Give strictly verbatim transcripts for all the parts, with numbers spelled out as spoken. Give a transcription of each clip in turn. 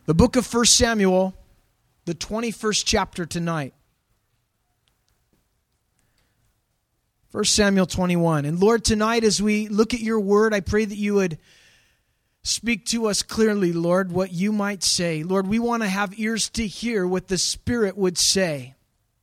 The book of First Samuel, the twenty-first chapter tonight. First Samuel twenty-one. And Lord, tonight as we look at your word, I pray that you would speak to us clearly, Lord, what you might say. Lord, we want to have ears to hear what the Spirit would say.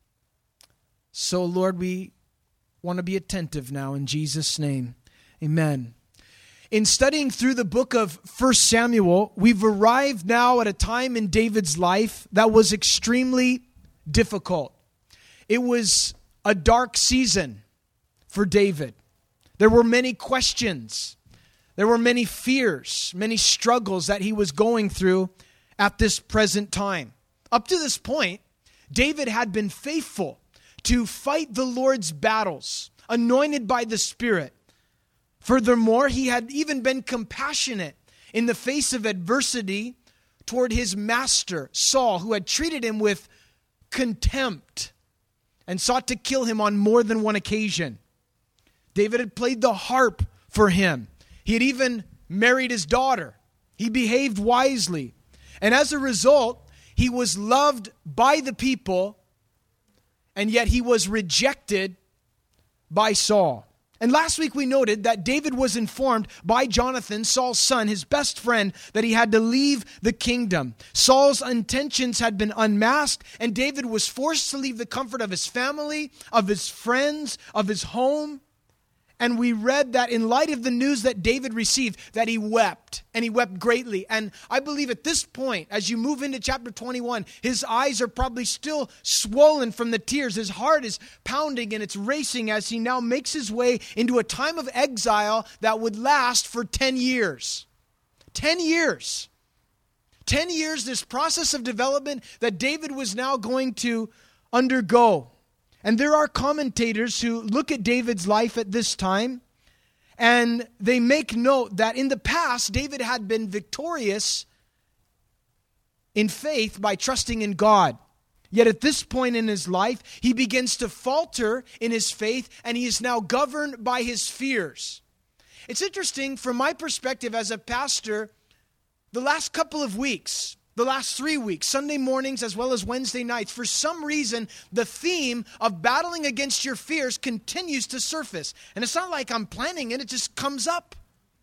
So, Lord, we want to be attentive now in Jesus' name. Amen. In studying through the book of First Samuel, we've arrived now at a time in David's life that was extremely difficult. It was a dark season for David. There were many questions. There were many fears, many struggles that he was going through at this present time. Up to this point, David had been faithful to fight the Lord's battles, anointed by the Spirit. Furthermore, he had even been compassionate in the face of adversity toward his master, Saul, who had treated him with contempt and sought to kill him on more than one occasion. David had played the harp for him. He had even married his daughter. He behaved wisely. And as a result, he was loved by the people, and yet he was rejected by Saul. And last week we noted that David was informed by Jonathan, Saul's son, his best friend, that he had to leave the kingdom. Saul's intentions had been unmasked, and David was forced to leave the comfort of his family, of his friends, of his home. And we read that in light of the news that David received, that he wept, and he wept greatly. And I believe at this point, as you move into chapter twenty-one, his eyes are probably still swollen from the tears. His heart is pounding and it's racing as he now makes his way into a time of exile that would last for ten years. ten years. ten years, this process of development that David was now going to undergo. And there are commentators who look at David's life at this time, and they make note that in the past, David had been victorious in faith by trusting in God. Yet at this point in his life, he begins to falter in his faith, and he is now governed by his fears. It's interesting, from my perspective as a pastor, the last couple of weeks, the last three weeks, Sunday mornings as well as Wednesday nights, for some reason, the theme of battling against your fears continues to surface. And it's not like I'm planning it, it just comes up.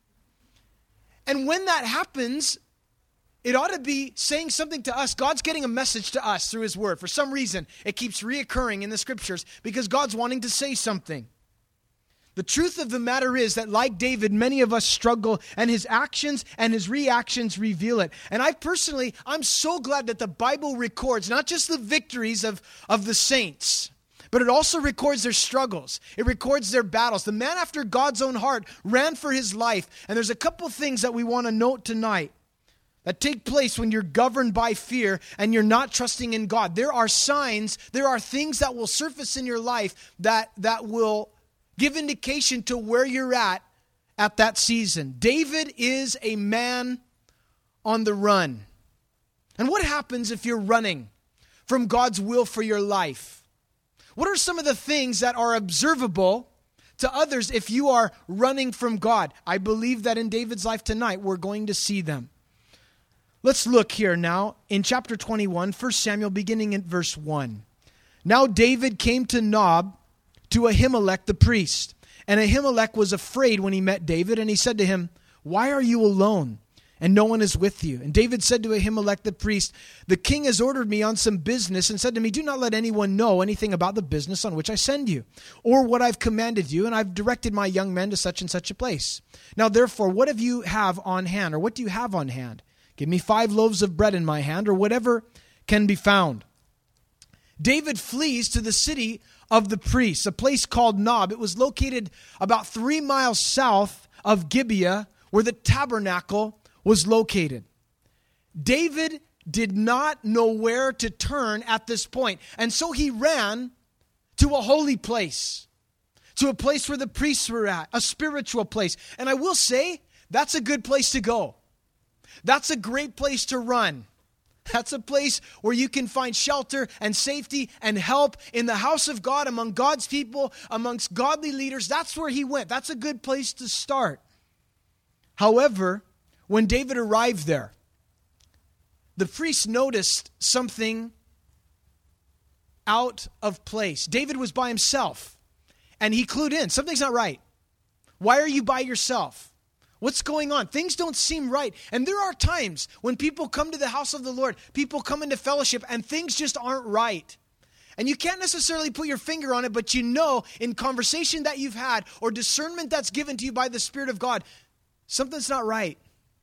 And when that happens, it ought to be saying something to us. God's getting a message to us through his word. For some reason, it keeps reoccurring in the scriptures because God's wanting to say something. The truth of the matter is that, like David, many of us struggle, and his actions and his reactions reveal it. And I personally, I'm so glad that the Bible records not just the victories of, of the saints, but it also records their struggles. It records their battles. The man after God's own heart ran for his life. And there's a couple things that we want to note tonight that take place when you're governed by fear and you're not trusting in God. There are signs, there are things that will surface in your life that, that will give indication to where you're at at that season. David is a man on the run. And what happens if you're running from God's will for your life? What are some of the things that are observable to others if you are running from God? I believe that in David's life tonight, we're going to see them. Let's look here now in chapter twenty-one, First Samuel, beginning in verse one. Now David came to Nob, to Ahimelech the priest. And Ahimelech was afraid when he met David, and he said to him, "Why are you alone, and no one is with you?" And David said to Ahimelech the priest, "The king has ordered me on some business, and said to me, 'Do not let anyone know anything about the business on which I send you, or what I've commanded you, and I've directed my young men to such and such a place. Now therefore, what have you have on hand, or what do you have on hand? Give me five loaves of bread in my hand, or whatever can be found.'" David flees to the city of the priests, a place called Nob. It was located about three miles south of Gibeah, where the tabernacle was located. David did not know where to turn at this point, and so he ran to a holy place, to a place where the priests were at, a spiritual place. And I will say, that's a good place to go. That's a great place to run. That's a place where you can find shelter and safety and help in the house of God, among God's people, amongst godly leaders. That's where he went. That's a good place to start. However, when David arrived there, the priest noticed something out of place. David was by himself, and he clued in. Something's not right. Why are you by yourself? What's going on? Things don't seem right. And there are times when people come to the house of the Lord, people come into fellowship, and things just aren't right. And you can't necessarily put your finger on it, but you know in conversation that you've had or discernment that's given to you by the Spirit of God, something's not right.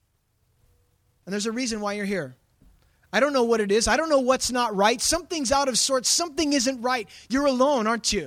And there's a reason why you're here. I don't know what it is. I don't know what's not right. Something's out of sorts. Something isn't right. You're alone, aren't you?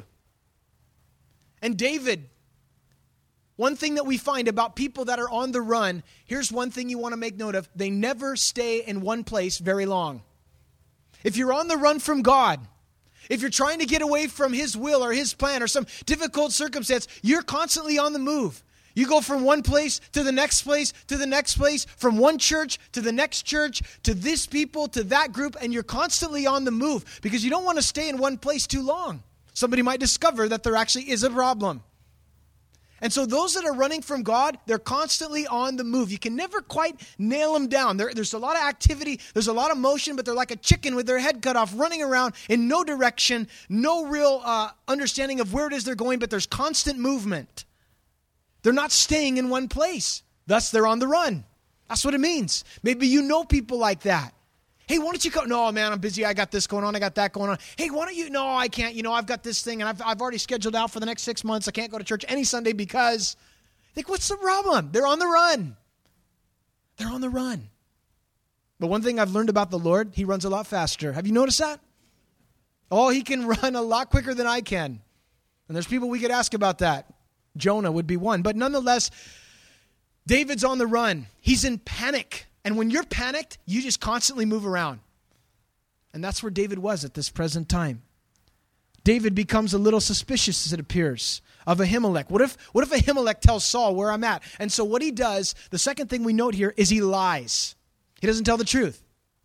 And David, one thing that we find about people that are on the run, here's one thing you want to make note of. They never stay in one place very long. If you're on the run from God, if you're trying to get away from His will or His plan or some difficult circumstance, you're constantly on the move. You go from one place to the next place to the next place, from one church to the next church, to this people, to that group, and you're constantly on the move because you don't want to stay in one place too long. Somebody might discover that there actually is a problem. And so those that are running from God, they're constantly on the move. You can never quite nail them down. There, there's a lot of activity, there's a lot of motion, but they're like a chicken with their head cut off, running around in no direction, no real uh, understanding of where it is they're going, but there's constant movement. They're not staying in one place. Thus, they're on the run. That's what it means. Maybe you know people like that. Hey, why don't you come? No, man, I'm busy. I got this going on. I got that going on. Hey, why don't you? No, I can't. You know, I've got this thing, and I've, I've already scheduled out for the next six months. I can't go to church any Sunday because, like, what's the problem? They're on the run. They're on the run. But one thing I've learned about the Lord, He runs a lot faster. Have you noticed that? Oh, He can run a lot quicker than I can. And there's people we could ask about that. Jonah would be one. But nonetheless, David's on the run. He's in panic. And when you're panicked, you just constantly move around. And that's where David was at this present time. David becomes a little suspicious, as it appears, of Ahimelech. What if, what if Ahimelech tells Saul where I'm at? And so what he does, the second thing we note here, is he lies. He doesn't tell the truth.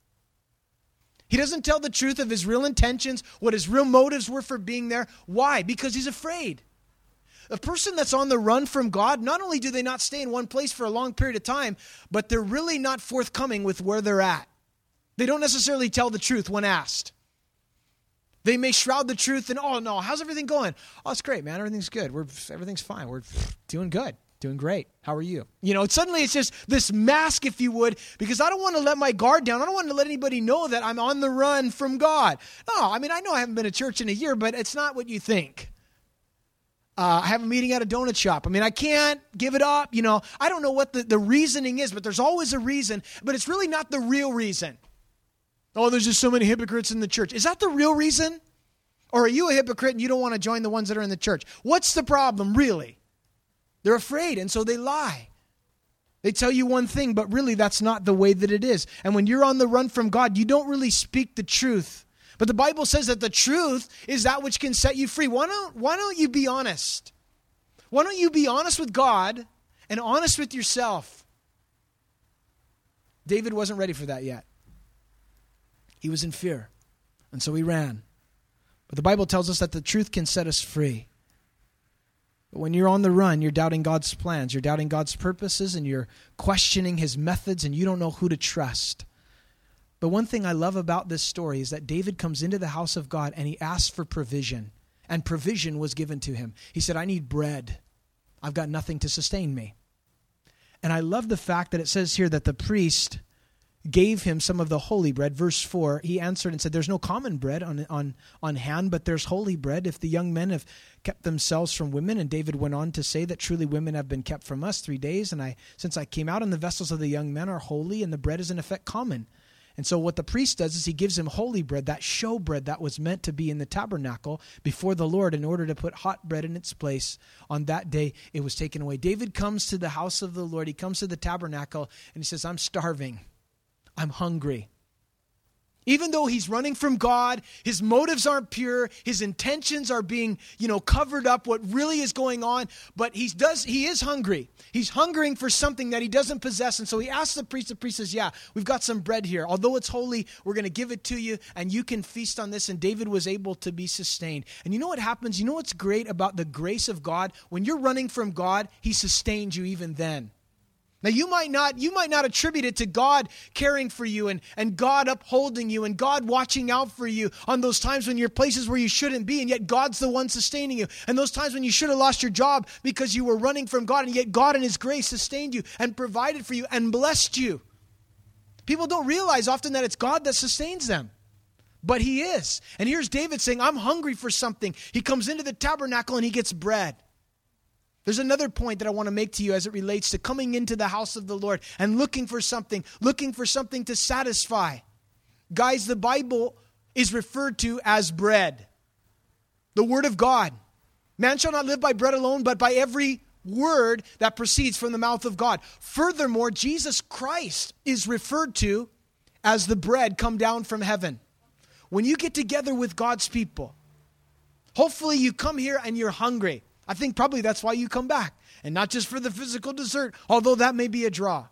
He doesn't tell the truth of his real intentions, what his real motives were for being there. Why? Because he's afraid. A person that's on the run from God, not only do they not stay in one place for a long period of time, but they're really not forthcoming with where they're at. They don't necessarily tell the truth when asked. They may shroud the truth and, oh, no, how's everything going? Oh, it's great, man. Everything's good. We're Everything's fine. We're doing good. Doing great. How are you? You know, suddenly it's just this mask, if you would, because I don't want to let my guard down. I don't want to let anybody know that I'm on the run from God. No, I mean, I know I haven't been to church in a year, but it's not what you think. Uh, I have a meeting at a donut shop. I mean, I can't give it up. You know, I don't know what the, the reasoning is, but there's always a reason. But it's really not the real reason. Oh, there's just so many hypocrites in the church. Is that the real reason? Or are you a hypocrite and you don't want to join the ones that are in the church? What's the problem, really? They're afraid, and so they lie. They tell you one thing, but really that's not the way that it is. And when you're on the run from God, you don't really speak the truth. But the Bible says that the truth is that which can set you free. Why don't, why don't you be honest? Why don't you be honest with God and honest with yourself? David wasn't ready for that yet. He was in fear, and so he ran. But the Bible tells us that the truth can set us free. But when you're on the run, you're doubting God's plans, you're doubting God's purposes, and you're questioning His methods, and you don't know who to trust. But one thing I love about this story is that David comes into the house of God and he asks for provision. And provision was given to him. He said, I need bread. I've got nothing to sustain me. And I love the fact that it says here that the priest gave him some of the holy bread. Verse four, he answered and said, there's no common bread on, on, on hand, but there's holy bread. If the young men have kept themselves from women, and David went on to say that truly women have been kept from us three days. And I, since I came out, and the vessels of the young men are holy, and the bread is in effect common. And so what the priest does is he gives him holy bread, that show bread that was meant to be in the tabernacle before the Lord in order to put hot bread in its place. On that day, it was taken away. David comes to the house of the Lord. He comes to the tabernacle and he says, I'm starving. I'm hungry. Even though he's running from God, his motives aren't pure, his intentions are being, you know, covered up, what really is going on, but he does he is hungry. He's hungering for something that he doesn't possess, and so he asks the priest. The priest says, yeah, we've got some bread here. Although it's holy, we're going to give it to you, and you can feast on this, and David was able to be sustained. And you know what happens? You know what's great about the grace of God? When you're running from God, He sustains you even then. Now you might not, you might not attribute it to God caring for you and, and God upholding you and God watching out for you on those times when you're places where you shouldn't be, and yet God's the one sustaining you. And those times when you should have lost your job because you were running from God, and yet God in His grace sustained you and provided for you and blessed you. People don't realize often that it's God that sustains them. But He is. And here's David saying, I'm hungry for something. He comes into the tabernacle and he gets bread. There's another point that I want to make to you as it relates to coming into the house of the Lord and looking for something, looking for something to satisfy. Guys, the Bible is referred to as bread. The Word of God. Man shall not live by bread alone, but by every word that proceeds from the mouth of God. Furthermore, Jesus Christ is referred to as the bread come down from heaven. When you get together with God's people, hopefully you come here and you're hungry. I think probably that's why you come back. And not just for the physical dessert, although that may be a draw.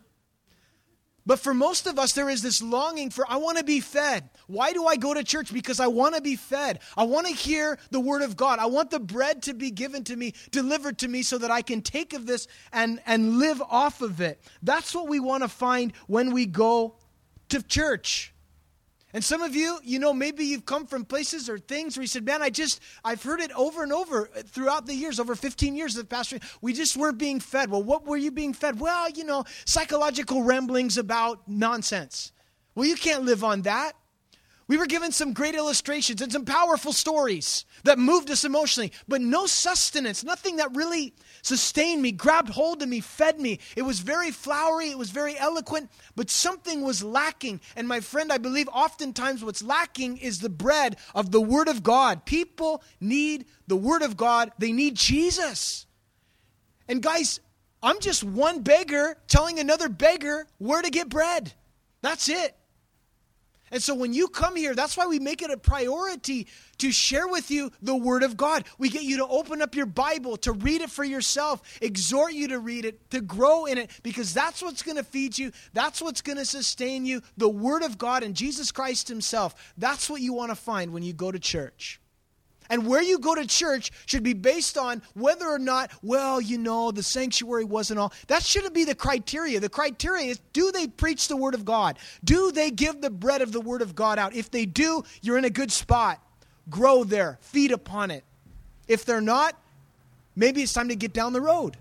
But for most of us, there is this longing for, I want to be fed. Why do I go to church? Because I want to be fed. I want to hear the Word of God. I want the bread to be given to me, delivered to me, so that I can take of this and, and live off of it. That's what we want to find when we go to church. And some of you, you know, maybe you've come from places or things where you said, man, I just, I've heard it over and over throughout the years, over fifteen years of pastoring. We just weren't being fed. Well, what were you being fed? Well, you know, psychological ramblings about nonsense. Well, you can't live on that. We were given some great illustrations and some powerful stories that moved us emotionally, but no sustenance, nothing that really sustained me, grabbed hold of me, fed me. It was very flowery, it was very eloquent, but something was lacking. And my friend, I believe oftentimes what's lacking is the bread of the Word of God. People need the Word of God. They need Jesus. And guys, I'm just one beggar telling another beggar where to get bread. That's it. And so when you come here, that's why we make it a priority to share with you the Word of God. We get you to open up your Bible, to read it for yourself, exhort you to read it, to grow in it, because that's what's going to feed you. That's what's going to sustain you. The Word of God and Jesus Christ Himself. That's what you want to find when you go to church. And where you go to church should be based on whether or not, well, you know, the sanctuary wasn't all. That shouldn't be the criteria. The criteria is, do they preach the Word of God? Do they give the bread of the Word of God out? If they do, you're in a good spot. Grow there. Feed upon it. If they're not, maybe it's time to get down the road.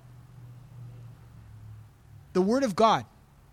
The Word of God.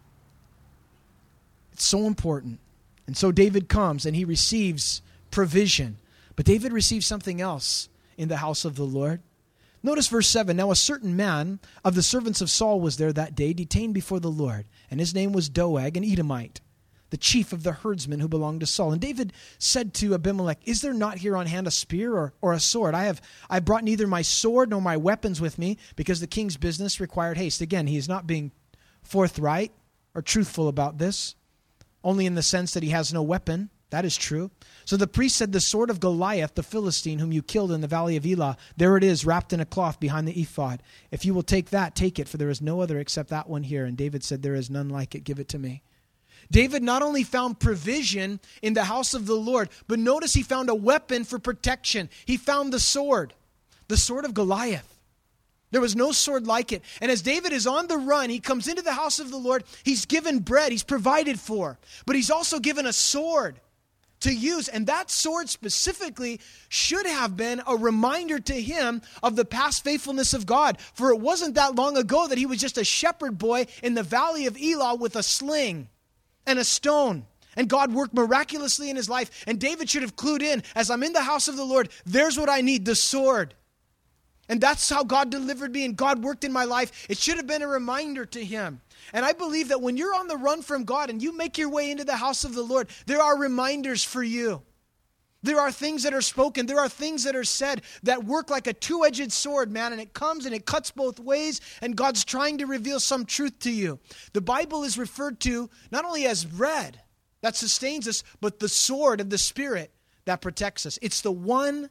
It's so important. And so David comes and he receives provision. But David received something else in the house of the Lord. Notice verse seven. Now a certain man of the servants of Saul was there that day, detained before the Lord. And his name was Doeg, an Edomite, the chief of the herdsmen who belonged to Saul. And David said to Abimelech, is there not here on hand a spear or, or a sword? I have I brought neither my sword nor my weapons with me, because the king's business required haste. Again, he is not being forthright or truthful about this, only in the sense that he has no weapon. That is true. So the priest said, the sword of Goliath, the Philistine, whom you killed in the valley of Elah, there it is, wrapped in a cloth behind the ephod. If you will take that, take it, for there is no other except that one here. And David said, there is none like it. Give it to me. David not only found provision in the house of the Lord, but notice he found a weapon for protection. He found the sword, the sword of Goliath. There was no sword like it. And as David is on the run, he comes into the house of the Lord. He's given bread. He's provided for. But he's also given a sword to use. And that sword specifically should have been a reminder to him of the past faithfulness of God. For it wasn't that long ago that he was just a shepherd boy in the valley of Elah with a sling and a stone. And God worked miraculously in his life. And David should have clued in, as I'm in the house of the Lord, there's what I need, the sword. And that's how God delivered me and God worked in my life. It should have been a reminder to him. And I believe that when you're on the run from God and you make your way into the house of the Lord, there are reminders for you. There are things that are spoken. There are things that are said that work like a two-edged sword, man. And it comes and it cuts both ways. And God's trying to reveal some truth to you. The Bible is referred to not only as bread that sustains us, but the sword of the Spirit that protects us. It's the one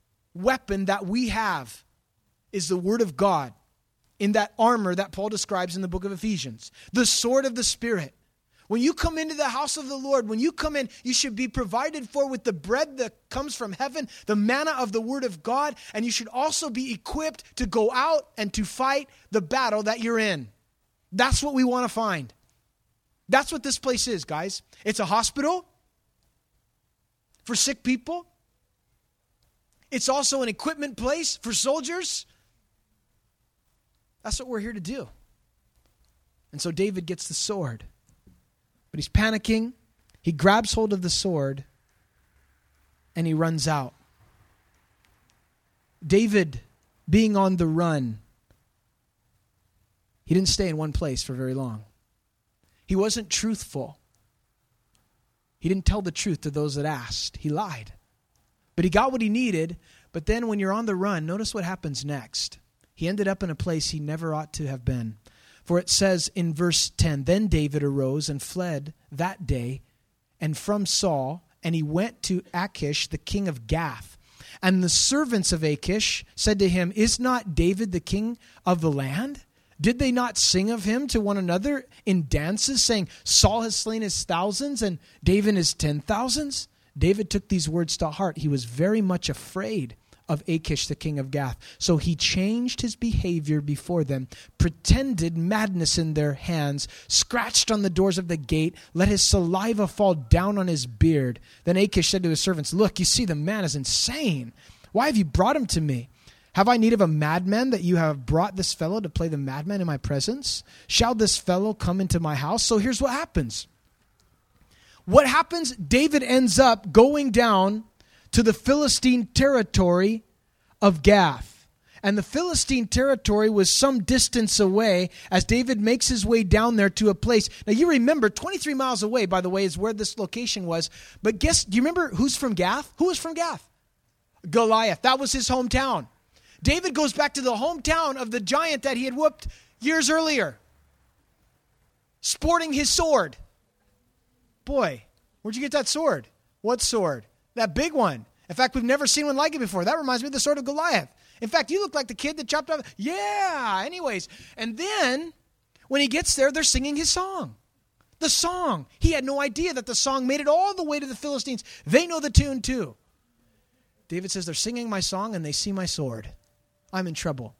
weapon that we have, is the Word of God in that armor that Paul describes in the book of Ephesians. The sword of the Spirit. When you come into the house of the Lord, when you come in, you should be provided for with the bread that comes from heaven, the manna of the Word of God, and you should also be equipped to go out and to fight the battle that you're in. That's what we want to find. That's what this place is, guys. It's a hospital for sick people. It's also an equipment place for soldiers. That's what we're here to do. And so David gets the sword. But he's panicking. He grabs hold of the sword and he runs out. David, being on the run, he didn't stay in one place for very long. He wasn't truthful. He didn't tell the truth to those that asked. He lied. But he got what he needed. But then when you're on the run, notice what happens next. He ended up in a place he never ought to have been. For it says in verse ten, then David arose and fled that day and from Saul, and he went to Achish, the king of Gath. And the servants of Achish said to him, is not David the king of the land? Did they not sing of him to one another in dances, saying, Saul has slain his thousands and David his ten thousands? David took these words to heart. He was very much afraid of Achish, the king of Gath. So he changed his behavior before them, pretended madness in their hands, scratched on the doors of the gate, let his saliva fall down on his beard. Then Achish said to his servants, look, you see, the man is insane. Why have you brought him to me? Have I need of a madman that you have brought this fellow to play the madman in my presence? Shall this fellow come into my house? So here's what happens. What happens? David ends up going down to the Philistine territory of Gath. And the Philistine territory was some distance away as David makes his way down there to a place. Now you remember, twenty-three miles away, by the way, is where this location was. But guess, do you remember who's from Gath? Who was from Gath? Goliath. That was his hometown. David goes back to the hometown of the giant that he had whooped years earlier, sporting his sword. Boy, where'd you get that sword? What sword? That big one. In fact, we've never seen one like it before. That reminds me of the sword of Goliath. In fact, you look like the kid that chopped off. Yeah, anyways. And then, when he gets there, they're singing his song. The song. He had no idea that the song made it all the way to the Philistines. They know the tune too. David says, they're singing my song and they see my sword. I'm in trouble.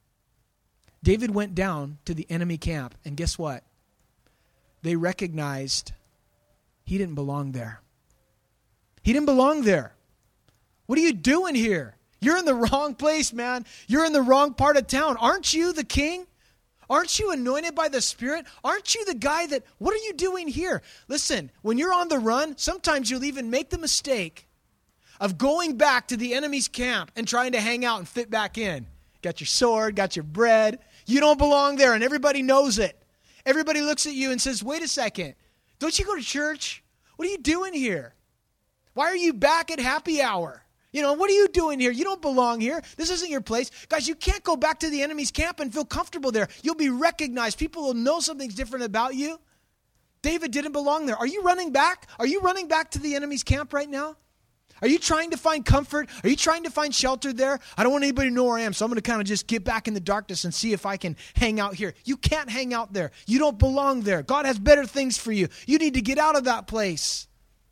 David went down to the enemy camp, and guess what? They recognized he didn't belong there. He didn't belong there. What are you doing here? You're in the wrong place, man. You're in the wrong part of town. Aren't you the king? Aren't you anointed by the Spirit? Aren't you the guy that, what are you doing here? Listen, when you're on the run, sometimes you'll even make the mistake of going back to the enemy's camp and trying to hang out and fit back in. Got your sword, got your bread. You don't belong there, and everybody knows it. Everybody looks at you and says, wait a second. Don't you go to church? What are you doing here? Why are you back at happy hour? You know, what are you doing here? You don't belong here. This isn't your place. Guys, you can't go back to the enemy's camp and feel comfortable there. You'll be recognized. People will know something's different about you. David didn't belong there. Are you running back? Are you running back to the enemy's camp right now? Are you trying to find comfort? Are you trying to find shelter there? I don't want anybody to know where I am, so I'm going to kind of just get back in the darkness and see if I can hang out here. You can't hang out there. You don't belong there. God has better things for you. You need to get out of that place.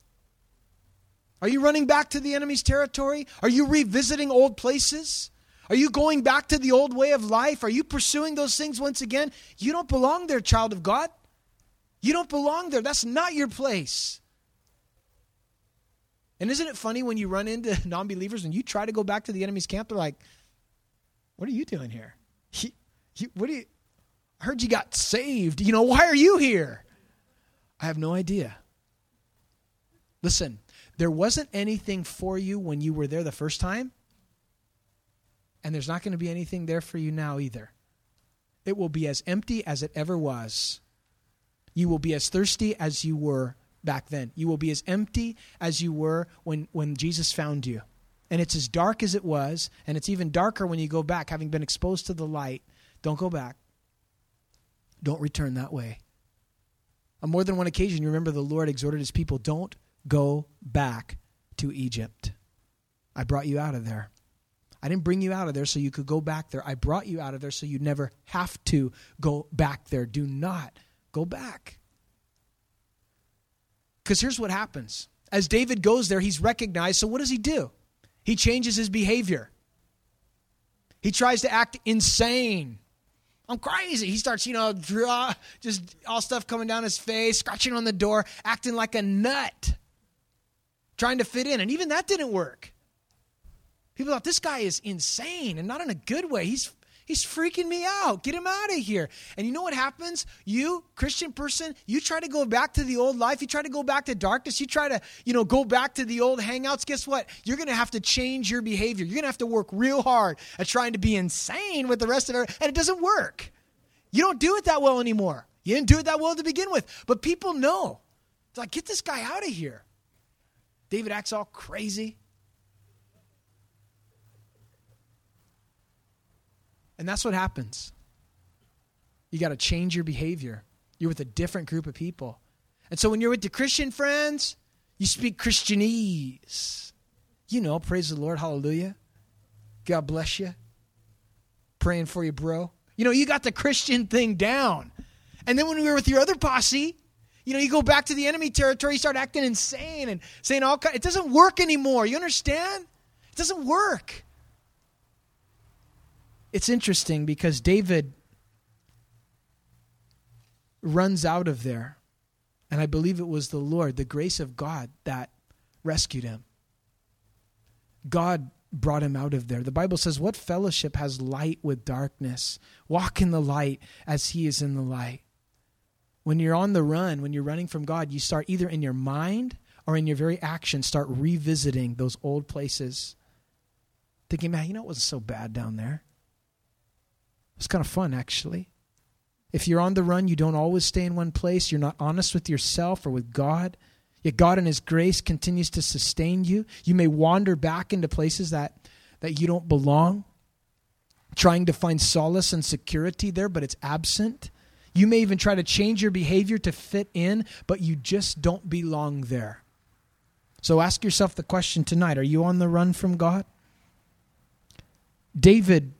Are you running back to the enemy's territory? Are you revisiting old places? Are you going back to the old way of life? Are you pursuing those things once again? You don't belong there, child of God. You don't belong there. That's not your place. And isn't it funny when you run into non-believers and you try to go back to the enemy's camp, they're like, what are you doing here? You, you, what do you, I heard you got saved. You know, why are you here? I have no idea. Listen, there wasn't anything for you when you were there the first time, and there's not going to be anything there for you now either. It will be as empty as it ever was. You will be as thirsty as you were back then. You will be as empty as you were when, when Jesus found you. And it's as dark as it was, and it's even darker when you go back, having been exposed to the light. Don't go back. Don't return that way. On more than one occasion, you remember the Lord exhorted his people, don't go back to Egypt. I brought you out of there. I didn't bring you out of there so you could go back there. I brought you out of there so you'd never have to go back there. Do not go back. Because here's what happens. As David goes there, he's recognized. So what does he do? He changes his behavior. He tries to act insane. I'm crazy. He starts, you know, draw, just all stuff coming down his face, scratching on the door, acting like a nut, trying to fit in. And even that didn't work. People thought, this guy is insane, and not in a good way. He's He's freaking me out. Get him out of here. And you know what happens? You, Christian person, you try to go back to the old life. You try to go back to darkness. You try to, you know, go back to the old hangouts. Guess what? You're going to have to change your behavior. You're going to have to work real hard at trying to be insane with the rest of it. And it doesn't work. You don't do it that well anymore. You didn't do it that well to begin with. But people know. It's like, get this guy out of here. David acts all crazy. And that's what happens. You got to change your behavior. You're with a different group of people. And so when you're with your Christian friends, you speak Christianese. You know, praise the Lord, hallelujah. God bless you. Praying for you, bro. You know, you got the Christian thing down. And then when we were with your other posse, you know, you go back to the enemy territory, you start acting insane and saying all kinds. It doesn't work anymore. You understand? It doesn't work. It's interesting because David runs out of there, and I believe it was the Lord, the grace of God, that rescued him. God brought him out of there. The Bible says, what fellowship has light with darkness? Walk in the light as he is in the light. When you're on the run, when you're running from God, you start either in your mind or in your very actions, start revisiting those old places. Thinking, man, you know, it wasn't so bad down there. It's kind of fun, actually. If you're on the run, you don't always stay in one place. You're not honest with yourself or with God. Yet God in his grace continues to sustain you. You may wander back into places that, that you don't belong, trying to find solace and security there, but it's absent. You may even try to change your behavior to fit in, but you just don't belong there. So ask yourself the question tonight, are you on the run from God? David,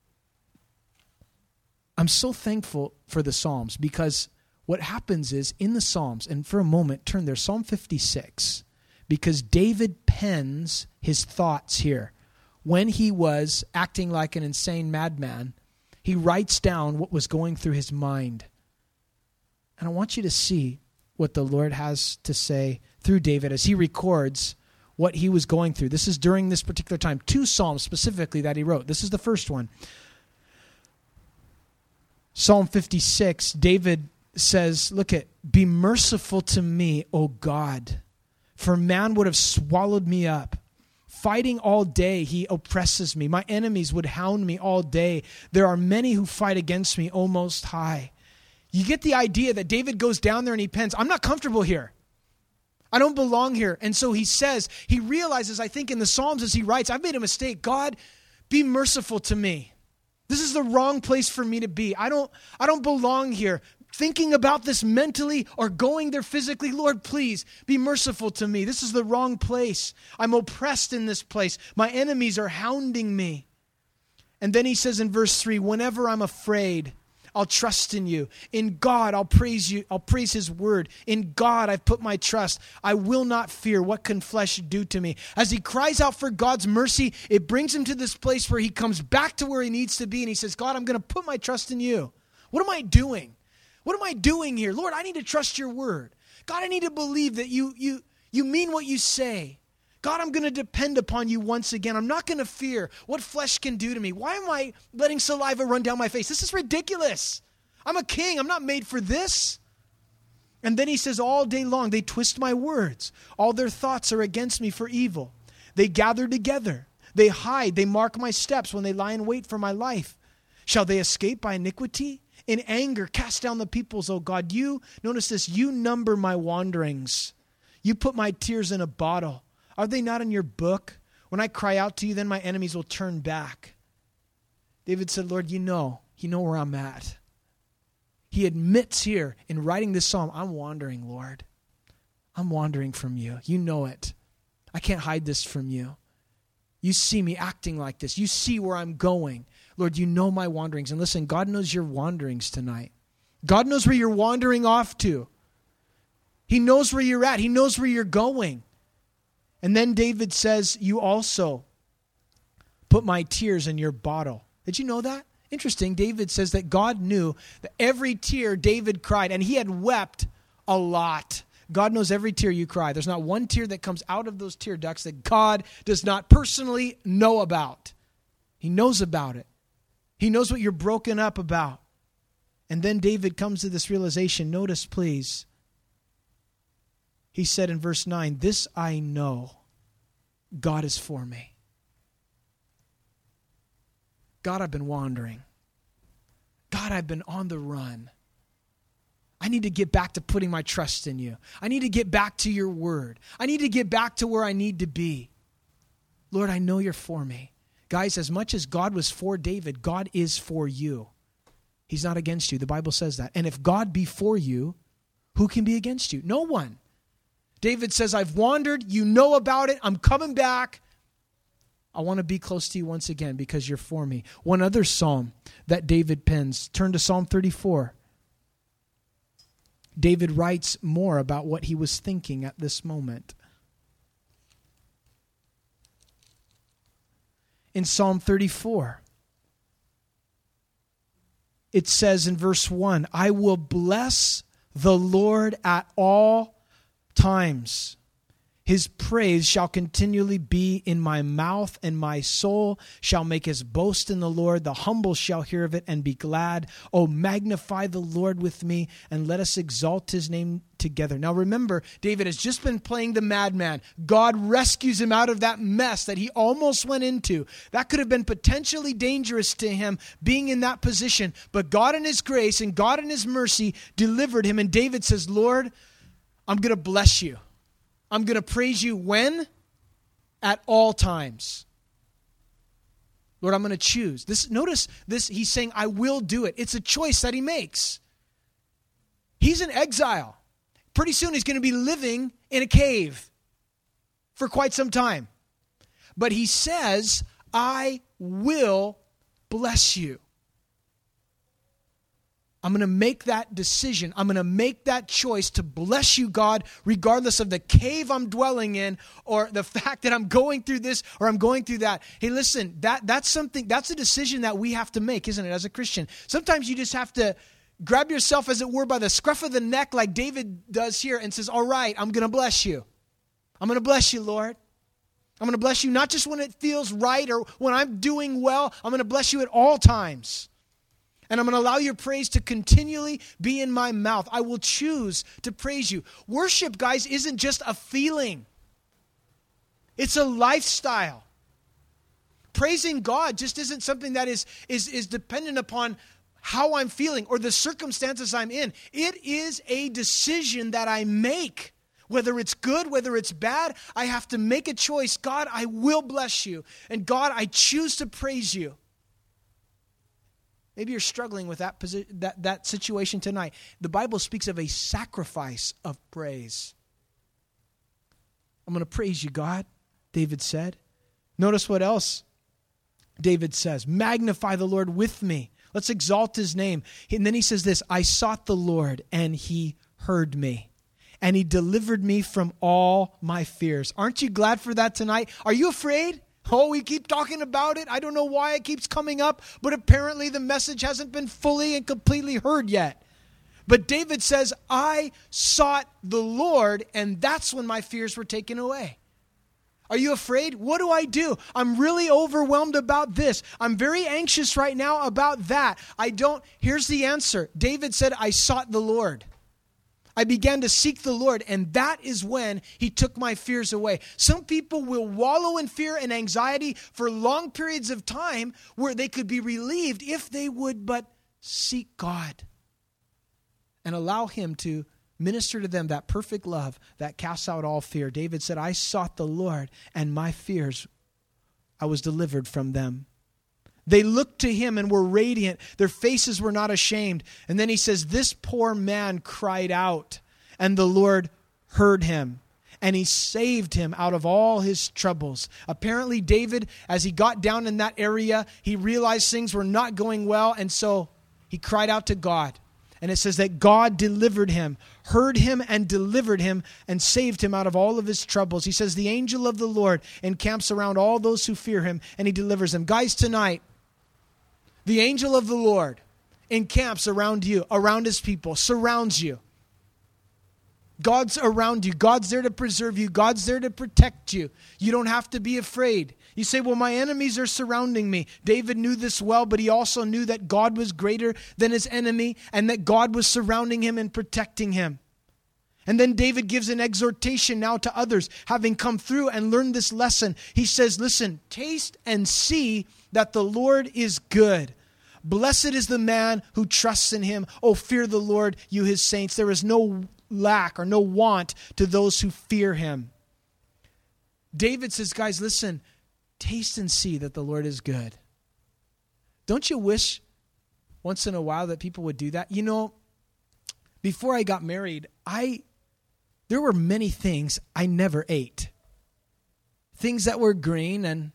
I'm so thankful for the Psalms because what happens is in the Psalms, and for a moment, turn there, Psalm fifty-six, because David pens his thoughts here. When he was acting like an insane madman, he writes down what was going through his mind. And I want you to see what the Lord has to say through David as he records what he was going through. This is during this particular time. Two Psalms specifically that he wrote. This is the first one. Psalm fifty-six, David says, look at, be merciful to me, O God, for man would have swallowed me up. Fighting all day, he oppresses me. My enemies would hound me all day. There are many who fight against me, O Most High. You get the idea that David goes down there and he pens, I'm not comfortable here. I don't belong here. And so he says, he realizes, I think in the Psalms as he writes, I've made a mistake. God, be merciful to me. This is the wrong place for me to be. I don't, I don't belong here. Thinking about this mentally or going there physically, Lord, please be merciful to me. This is the wrong place. I'm oppressed in this place. My enemies are hounding me. And then he says in verse three, whenever I'm afraid, I'll trust in you. In God, I'll praise you. I'll praise his word. In God, I've put my trust. I will not fear. What can flesh do to me? As he cries out for God's mercy, it brings him to this place where he comes back to where he needs to be. And he says, God, I'm going to put my trust in you. What am I doing? What am I doing here? Lord, I need to trust your word. God, I need to believe that you, you, you mean what you say. God, I'm going to depend upon you once again. I'm not going to fear what flesh can do to me. Why am I letting saliva run down my face? This is ridiculous. I'm a king. I'm not made for this. And then he says, all day long, they twist my words. All their thoughts are against me for evil. They gather together. They hide. They mark my steps when they lie in wait for my life. Shall they escape by iniquity? In anger, cast down the peoples, O God. You, notice this, you number my wanderings. You put my tears in a bottle. Are they not in your book? When I cry out to you, then my enemies will turn back. David said, Lord, you know, you know where I'm at. He admits here in writing this psalm, I'm wandering, Lord. I'm wandering from you. You know it. I can't hide this from you. You see me acting like this. You see where I'm going. Lord, you know my wanderings. And listen, God knows your wanderings tonight. God knows where you're wandering off to. He knows where you're at. He knows where you're going. And then David says, you also put my tears in your bottle. Did you know that? Interesting, David says that God knew that every tear David cried, and he had wept a lot. God knows every tear you cry. There's not one tear that comes out of those tear ducts that God does not personally know about. He knows about it. He knows what you're broken up about. And then David comes to this realization. Notice, please. He said in verse nine, "This I know, God is for me." God, I've been wandering. God, I've been on the run. I need to get back to putting my trust in you. I need to get back to your word. I need to get back to where I need to be. Lord, I know you're for me. Guys, as much as God was for David, God is for you. He's not against you. The Bible says that. And if God be for you, who can be against you? No one. David says, I've wandered. You know about it. I'm coming back. I want to be close to you once again because you're for me. One other psalm that David pens. Turn to Psalm thirty-four. David writes more about what he was thinking at this moment. In Psalm thirty-four, it says in verse one, I will bless the Lord at all times. His praise shall continually be in my mouth, and my soul shall make his boast in the Lord. The humble shall hear of it and be glad. Oh, magnify the Lord with me, and let us exalt his name together. Now remember, David has just been playing the madman. God rescues him out of that mess that he almost went into. That could have been potentially dangerous to him being in that position. But God in his grace and God in his mercy delivered him. And David says, Lord, I'm going to bless you. I'm going to praise you when? At all times. Lord, I'm going to choose. This, notice this, he's saying, I will do it. It's a choice that he makes. He's in exile. Pretty soon he's going to be living in a cave for quite some time. But he says, I will bless you. I'm going to make that decision. I'm going to make that choice to bless you, God, regardless of the cave I'm dwelling in or the fact that I'm going through this or I'm going through that. Hey, listen, that that's something, that's a decision that we have to make, isn't it, as a Christian? Sometimes you just have to grab yourself, as it were, by the scruff of the neck like David does here and says, all right, I'm going to bless you. I'm going to bless you, Lord. I'm going to bless you not just when it feels right or when I'm doing well. I'm going to bless you at all times. And I'm going to allow your praise to continually be in my mouth. I will choose to praise you. Worship, guys, isn't just a feeling. It's a lifestyle. Praising God just isn't something that is, is, is dependent upon how I'm feeling or the circumstances I'm in. It is a decision that I make. Whether it's good, whether it's bad, I have to make a choice. God, I will bless you. And God, I choose to praise you. Maybe you're struggling with that, posi- that that situation tonight. The Bible speaks of a sacrifice of praise. I'm going to praise you, God, David said. Notice what else David says. Magnify the Lord with me. Let's exalt his name. And then he says this, I sought the Lord and he heard me. And he delivered me from all my fears. Aren't you glad for that tonight? Are you afraid? Oh, we keep talking about it. I don't know why it keeps coming up, but apparently the message hasn't been fully and completely heard yet. But David says, I sought the Lord, and that's when my fears were taken away. Are you afraid? What do I do? I'm really overwhelmed about this. I'm very anxious right now about that. I don't, here's the answer. David said, I sought the Lord. I began to seek the Lord, and that is when he took my fears away. Some people will wallow in fear and anxiety for long periods of time where they could be relieved if they would but seek God and allow him to minister to them that perfect love that casts out all fear. David said, I sought the Lord, and my fears, I was delivered from them. They looked to him and were radiant. Their faces were not ashamed. And then he says, this poor man cried out, and the Lord heard him, and he saved him out of all his troubles. Apparently, David, as he got down in that area, he realized things were not going well, and so he cried out to God. And it says that God delivered him, heard him and delivered him and saved him out of all of his troubles. He says the angel of the Lord encamps around all those who fear him, and he delivers them. Guys, tonight, The angel of the Lord encamps around you, around his people, surrounds you. God's around you. God's there to preserve you. God's there to protect you. You don't have to be afraid. You say, well, my enemies are surrounding me. David knew this well, but he also knew that God was greater than his enemy and that God was surrounding him and protecting him. And then David gives an exhortation now to others, having come through and learned this lesson. He says, listen, taste and see that the Lord is good. Blessed is the man who trusts in him. Oh, fear the Lord, you his saints. There is no lack or no want to those who fear him. David says, guys, listen, taste and see that the Lord is good. Don't you wish once in a while that people would do that? You know, before I got married, I there were many things I never ate. Things that were green and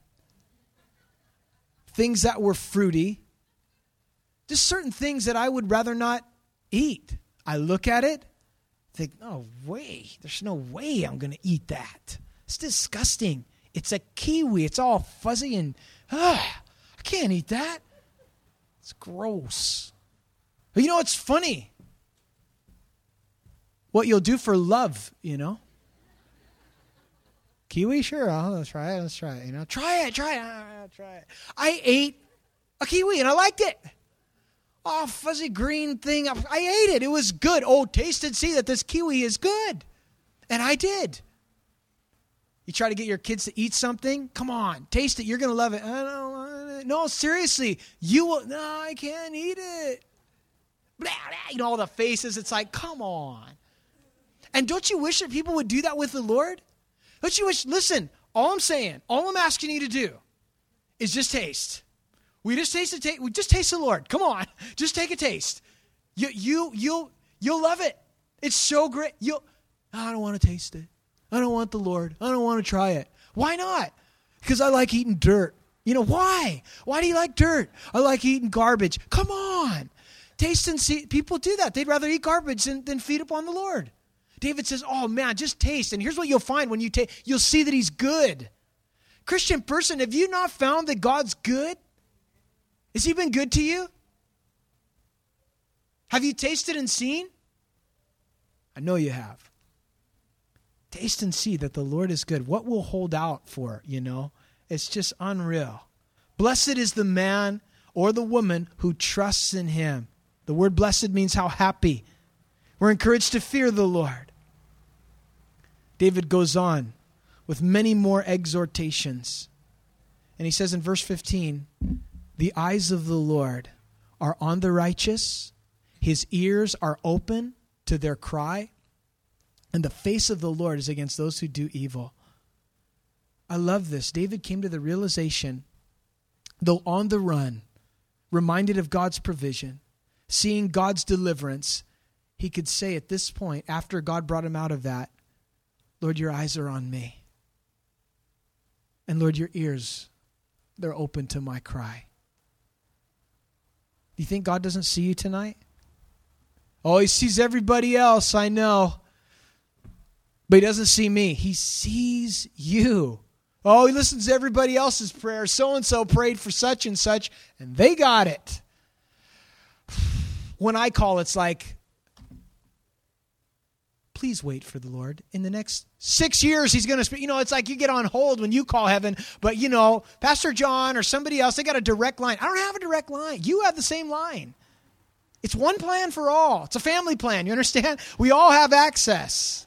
things that were fruity. Just certain things that I would rather not eat. I look at it, think, no way. There's no way I'm going to eat that. It's disgusting. It's a kiwi. It's all fuzzy and, ah, I can't eat that. It's gross. But you know, it's funny. What you'll do for love, you know. Kiwi, sure. Oh, let's try it. Let's try it. You know, try it. Try it. Ah, try it. I ate a kiwi and I liked it. Oh, fuzzy green thing. I ate it. It was good. Oh, taste and see that this kiwi is good. And I did. You try to get your kids to eat something? Come on, taste it. You're going to love it. I don't want it. No, seriously. You will. No, I can't eat it. Blah, blah. You know, all the faces. It's like, come on. And don't you wish that people would do that with the Lord? Don't you wish, listen, all I'm saying, all I'm asking you to do is just taste. We just taste the taste. We just taste the Lord. Come on, just take a taste. You, you, you'll, you'll love it. It's so great. You'll. I don't want to taste it. I don't want the Lord. I don't want to try it. Why not? Because I like eating dirt. You know why? Why do you like dirt? I like eating garbage. Come on, taste and see. People do that. They'd rather eat garbage than, than feed upon the Lord. David says, "Oh man, just taste." And here's what you'll find when you taste: you'll see that He's good. Christian person, have you not found that God's good? Has He been good to you? Have you tasted and seen? I know you have. Taste and see that the Lord is good. What we'll hold out for, you know, it's just unreal. Blessed is the man or the woman who trusts in Him. The word blessed means how happy. We're encouraged to fear the Lord. David goes on with many more exhortations. And he says in verse fifteen, the eyes of the Lord are on the righteous. His ears are open to their cry. And the face of the Lord is against those who do evil. I love this. David came to the realization, though on the run, reminded of God's provision, seeing God's deliverance, he could say at this point, after God brought him out of that, Lord, your eyes are on me. And Lord, your ears, they're open to my cry. Do you think God doesn't see you tonight? Oh, He sees everybody else, I know. But He doesn't see me. He sees you. Oh, He listens to everybody else's prayers. So-and-so prayed for such and such, and they got it. When I call, it's like, please wait for the Lord. In the next six years, He's going to speak. You know, it's like you get on hold when you call heaven. But, you know, Pastor John or somebody else, they got a direct line. I don't have a direct line. You have the same line. It's one plan for all. It's a family plan. You understand? We all have access.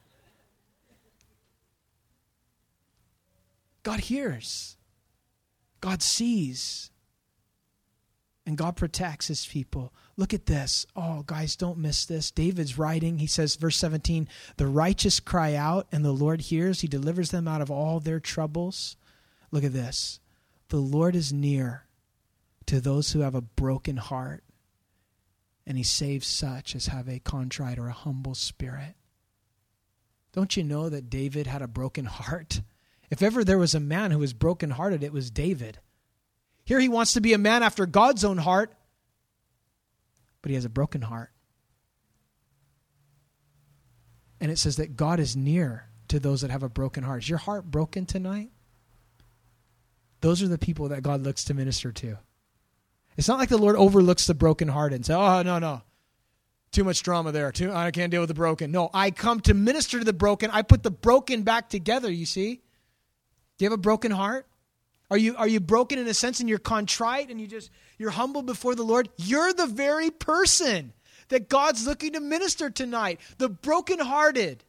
God hears. God sees. And God protects His people. Look at this. Oh, guys, don't miss this. David's writing. He says, verse seventeen, the righteous cry out and the Lord hears. He delivers them out of all their troubles. Look at this. The Lord is near to those who have a broken heart, and He saves such as have a contrite or a humble spirit. Don't you know that David had a broken heart? If ever there was a man who was brokenhearted, it was David. Here he wants to be a man after God's own heart, but he has a broken heart. And it says that God is near to those that have a broken heart. Is your heart broken tonight? Those are the people that God looks to minister to. It's not like the Lord overlooks the brokenhearted and says, oh, no, no. Too much drama there. Too, I can't deal with the broken. No, I come to minister to the broken. I put the broken back together, you see. Do you have a broken heart? Are you are you broken in a sense and you're contrite and you just you're humble before the Lord? You're the very person that God's looking to minister tonight. The brokenhearted.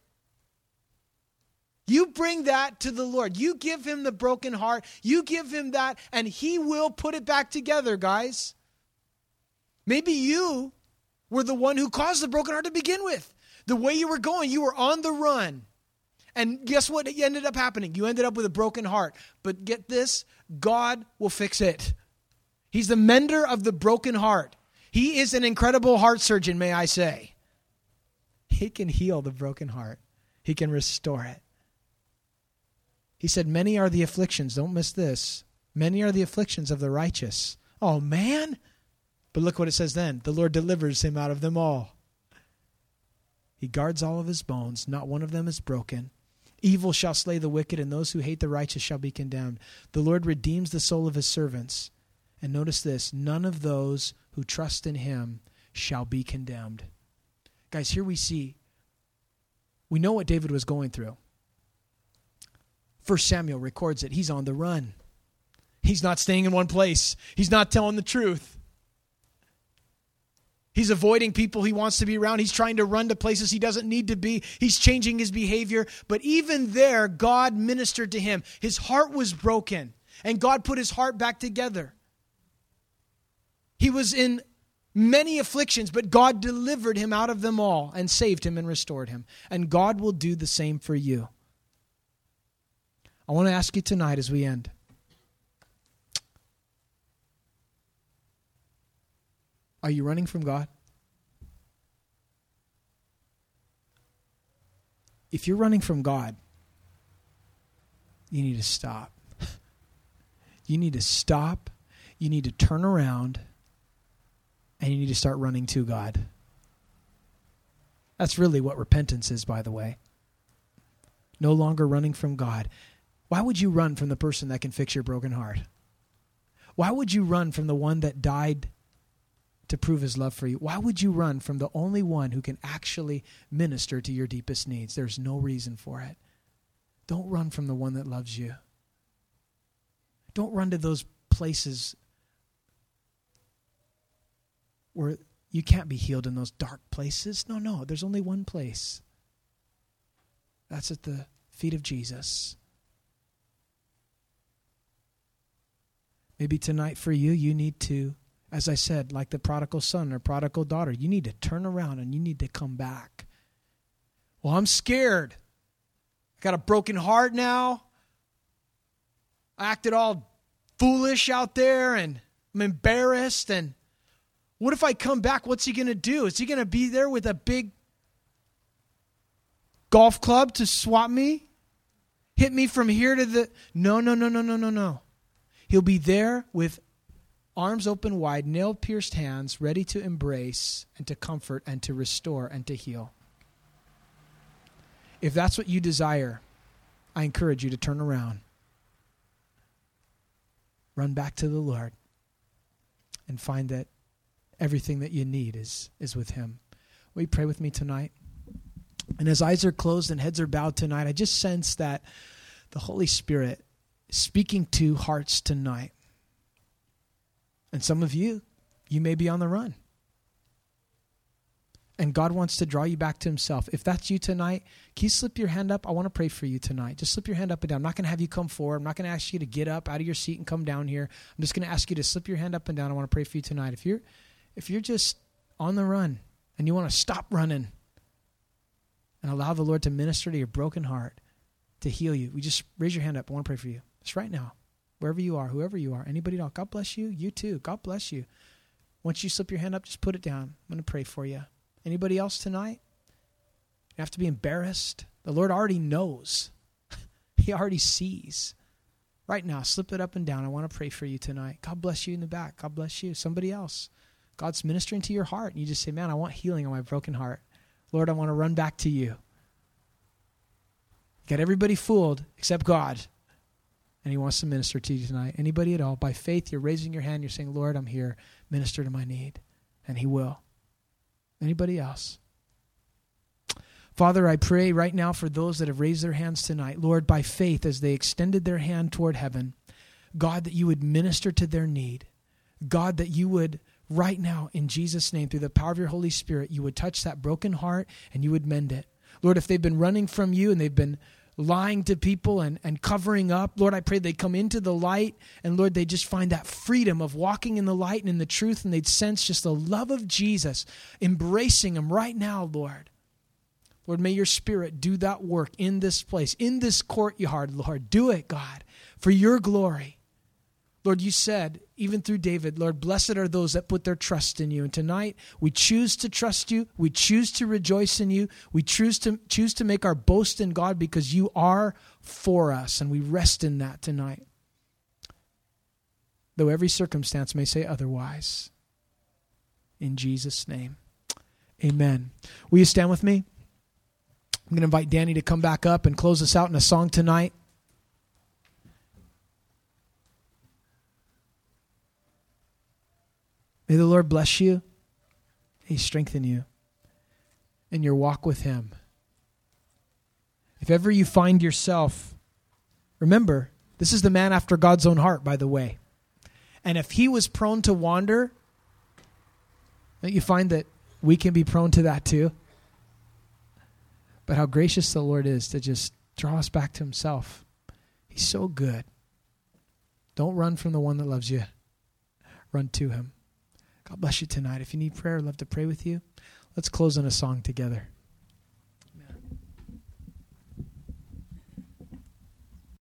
You bring that to the Lord. You give him the broken heart. You give him that and he will put it back together, guys. Maybe you were the one who caused the broken heart to begin with. The way you were going, you were on the run. And guess what ended up happening? You ended up with a broken heart. But get this, God will fix it. He's the mender of the broken heart. He is an incredible heart surgeon, may I say. He can heal the broken heart. He can restore it. He said, many are the afflictions. Don't miss this. Many are the afflictions of the righteous. Oh, man. But look what it says then. The Lord delivers him out of them all. He guards all of his bones. Not one of them is broken. Evil shall slay the wicked, and those who hate the righteous shall be condemned. The Lord redeems the soul of his servants. And notice this, none of those who trust in him shall be condemned. Guys, here we see, we know what David was going through. First Samuel records it. He's on the run. He's not staying in one place. He's not telling the truth. He's avoiding people he wants to be around. He's trying to run to places he doesn't need to be. He's changing his behavior. But even there, God ministered to him. His heart was broken, and God put his heart back together. He was in many afflictions, but God delivered him out of them all and saved him and restored him. And God will do the same for you. I want to ask you tonight as we end. Are you running from God? If you're running from God, you need to stop. You need to stop. You need to turn around. And you need to start running to God. That's really what repentance is, by the way. No longer running from God. Why would you run from the person that can fix your broken heart? Why would you run from the one that died to prove his love for you? Why would you run from the only one who can actually minister to your deepest needs? There's no reason for it. Don't run from the one that loves you. Don't run to those places where you can't be healed, in those dark places. No, no, there's only one place. That's at the feet of Jesus. Maybe tonight for you, you need to, as I said, like the prodigal son or prodigal daughter, you need to turn around and you need to come back. Well, I'm scared. I got a broken heart now. I acted all foolish out there and I'm embarrassed. And what if I come back? What's he going to do? Is he going to be there with a big golf club to swat me? Hit me from here to the... No, no, no, no, no, no, no. He'll be there with arms open wide, nail-pierced hands, ready to embrace and to comfort and to restore and to heal. If that's what you desire, I encourage you to turn around. Run back to the Lord and find that everything that you need is, is with him. Will you pray with me tonight? And as eyes are closed and heads are bowed tonight, I just sense that the Holy Spirit is speaking to hearts tonight. And some of you, you may be on the run. And God wants to draw you back to himself. If that's you tonight, can you slip your hand up? I want to pray for you tonight. Just slip your hand up and down. I'm not going to have you come forward. I'm not going to ask you to get up out of your seat and come down here. I'm just going to ask you to slip your hand up and down. I want to pray for you tonight. If you're, if you're just on the run and you want to stop running and allow the Lord to minister to your broken heart, to heal you, we just raise your hand up. I want to pray for you. Just right now, wherever you are, whoever you are, anybody else. God bless you. You too. God bless you. Once you slip your hand up, just put it down. I'm going to pray for you. Anybody else tonight? You have to be embarrassed. The Lord already knows. He already sees. Right now, slip it up and down. I want to pray for you tonight. God bless you in the back. God bless you. Somebody else. God's ministering to your heart. And you just say, man, I want healing on my broken heart. Lord, I want to run back to you. Got everybody fooled except God. And he wants to minister to you tonight. Anybody at all, by faith, you're raising your hand. You're saying, Lord, I'm here. Minister to my need. And he will. Anybody else? Father, I pray right now for those that have raised their hands tonight. Lord, by faith, as they extended their hand toward heaven, God, that you would minister to their need. God, that you would right now, in Jesus' name, through the power of your Holy Spirit, you would touch that broken heart and you would mend it. Lord, if they've been running from you and they've been lying to people and, and covering up, Lord, I pray they come into the light and, Lord, they just find that freedom of walking in the light and in the truth, and they'd sense just the love of Jesus embracing them right now, Lord. Lord, may your Spirit do that work in this place, in this courtyard, Lord. Do it, God, for your glory. Lord, you said, even through David, Lord, blessed are those that put their trust in you. And tonight, we choose to trust you. We choose to rejoice in you. We choose to choose to make our boast in God because you are for us. And we rest in that tonight. Though every circumstance may say otherwise. In Jesus' name, amen. Will you stand with me? I'm going to invite Danny to come back up and close us out in a song tonight. May the Lord bless you. He strengthen you in your walk with him. If ever you find yourself, remember, this is the man after God's own heart, by the way. And if he was prone to wander, don't you find that we can be prone to that too? But how gracious the Lord is to just draw us back to himself. He's so good. Don't run from the one that loves you. Run to him. God bless you tonight. If you need prayer, I'd love to pray with you. Let's close in a song together.